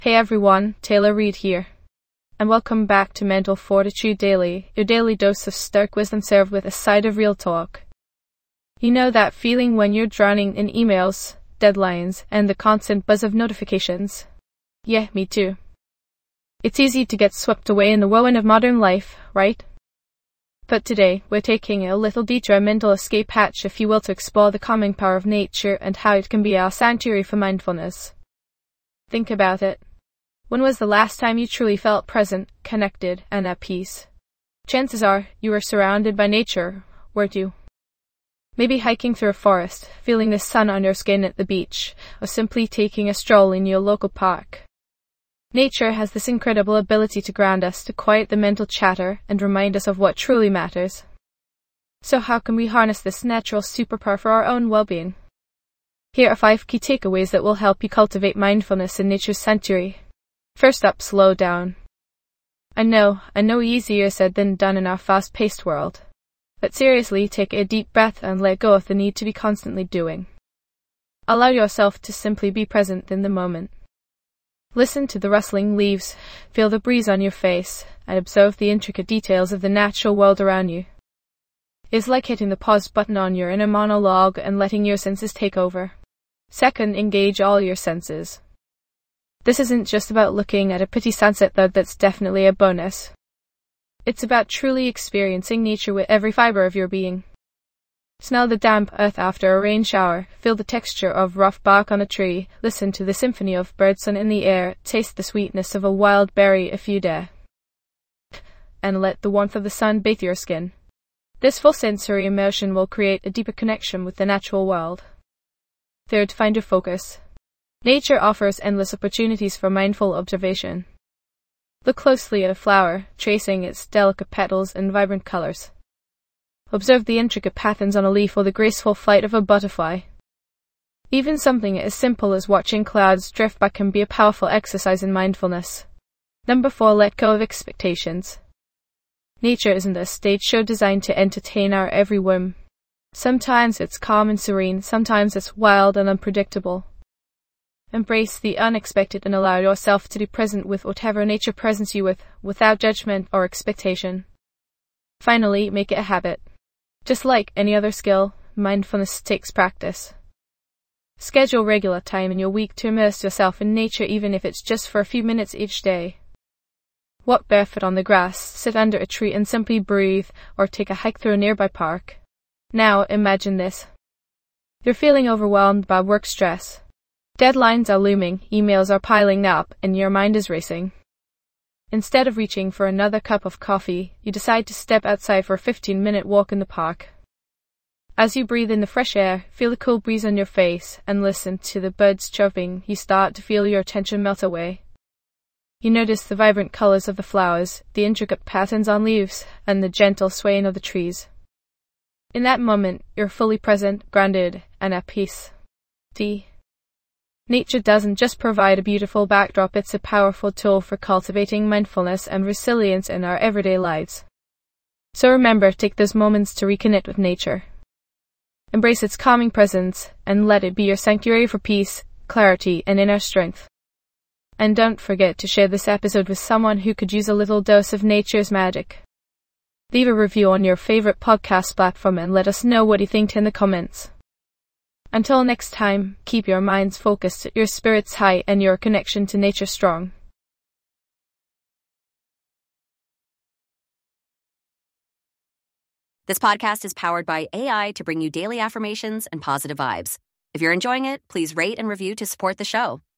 Hey everyone, Taylor Reid here, and welcome back to Mental Fortitude Daily, your daily dose of stark wisdom served with a side of real talk. You know that feeling when you're drowning in emails, deadlines, and the constant buzz of notifications? Yeah, me too. It's easy to get swept away in the whirlwind of modern life, right? But today, we're taking a little detour, a mental escape hatch, if you will, to explore the calming power of nature and how it can be our sanctuary for mindfulness. Think about it. When was the last time you truly felt present, connected, and at peace? Chances are you were surrounded by nature, weren't you? Maybe hiking through a forest, feeling the sun on your skin at the beach, or simply taking a stroll in your local park. Nature has this incredible ability to ground us, to quiet the mental chatter, and remind us of what truly matters. So how can we harness this natural superpower for our own well-being? Here are 5 key takeaways that will help you cultivate mindfulness in nature's sanctuary. First up, slow down. I know easier said than done in our fast-paced world. But seriously, take a deep breath and let go of the need to be constantly doing. Allow yourself to simply be present in the moment. Listen to the rustling leaves, feel the breeze on your face, and observe the intricate details of the natural world around you. It's like hitting the pause button on your inner monologue and letting your senses take over. Second, engage all your senses. This isn't just about looking at a pretty sunset, though that's definitely a bonus. It's about truly experiencing nature with every fiber of your being. Smell the damp earth after a rain shower, feel the texture of rough bark on a tree, listen to the symphony of birdsong in the air, taste the sweetness of a wild berry if you dare. And let the warmth of the sun bathe your skin. This full sensory immersion will create a deeper connection with the natural world. Third, find your focus. Nature offers endless opportunities for mindful observation. Look closely at a flower, tracing its delicate petals and vibrant colors. Observe the intricate patterns on a leaf or the graceful flight of a butterfly. Even something as simple as watching clouds drift by can be a powerful exercise in mindfulness. Number 4, let go of expectations. Nature isn't a stage show designed to entertain our every whim. Sometimes it's calm and serene, sometimes it's wild and unpredictable. Embrace the unexpected and allow yourself to be present with whatever nature presents you with, without judgment or expectation. Finally, make it a habit. Just like any other skill, mindfulness takes practice. Schedule regular time in your week to immerse yourself in nature, even if it's just for a few minutes each day. Walk barefoot on the grass, sit under a tree and simply breathe, or take a hike through a nearby park. Now, imagine this. You're feeling overwhelmed by work stress. Deadlines are looming, emails are piling up, and your mind is racing. Instead of reaching for another cup of coffee, you decide to step outside for a 15-minute walk in the park. As you breathe in the fresh air, feel the cool breeze on your face, and listen to the birds chirping, you start to feel your tension melt away. You notice the vibrant colors of the flowers, the intricate patterns on leaves, and the gentle swaying of the trees. In that moment, you're fully present, grounded, and at peace. Nature doesn't just provide a beautiful backdrop, it's a powerful tool for cultivating mindfulness and resilience in our everyday lives. So remember, take those moments to reconnect with nature. Embrace its calming presence, and let it be your sanctuary for peace, clarity, and inner strength. And don't forget to share this episode with someone who could use a little dose of nature's magic. Leave a review on your favorite podcast platform and let us know what you think in the comments. Until next time, keep your minds focused, your spirits high, and your connection to nature strong. This podcast is powered by AI to bring you daily affirmations and positive vibes. If you're enjoying it, please rate and review to support the show.